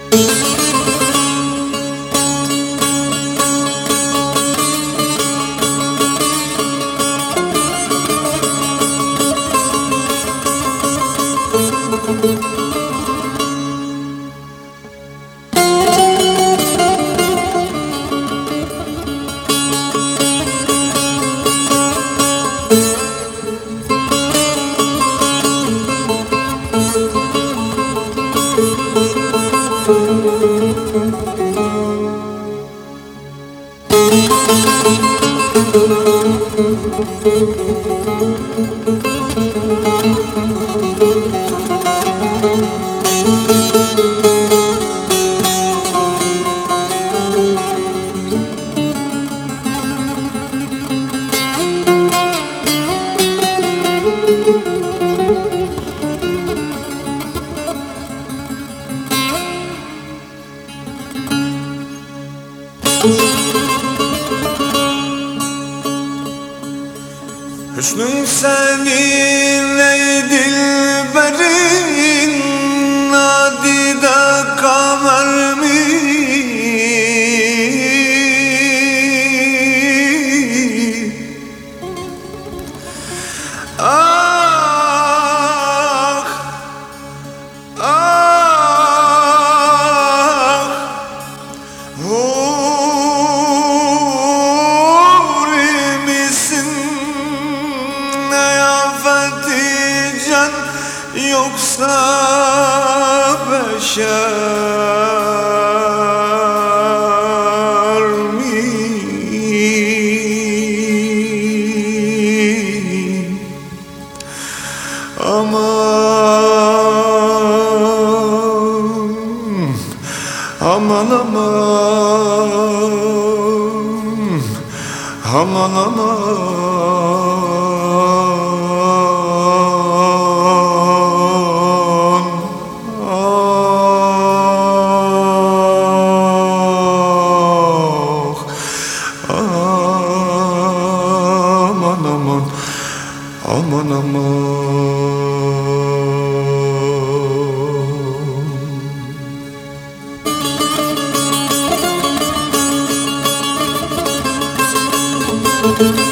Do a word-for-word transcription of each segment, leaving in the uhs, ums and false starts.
Hüsnün senin ey dilberin, nadide kamer mi? Ah, ah, huri misin? Can yoksa beşer mi? Aman, aman aman, aman aman. Aman aman.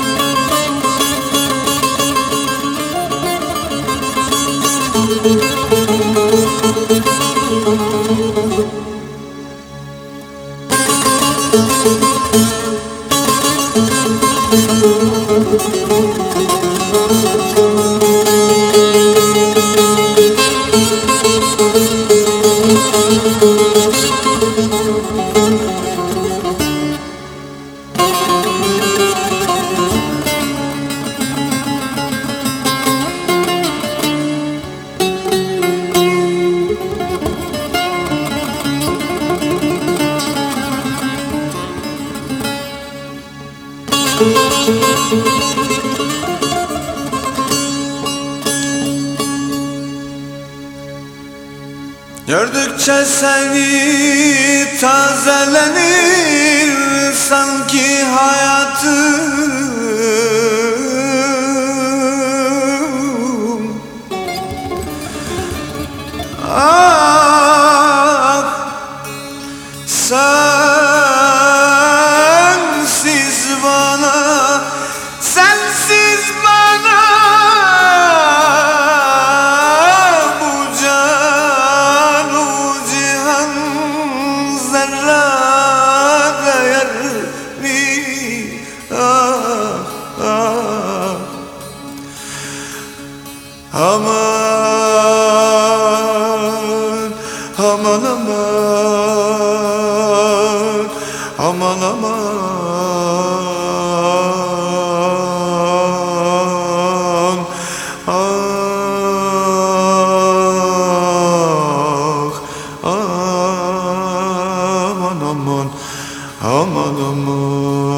Gördükçe seni tazelenir sanki hayatım. Ah, sensiz bana, sensiz bana bu can, bu cihan zerre değer mi? Ah, ah. Aman, aman aman, aman aman. Ah, aman aman, aman aman.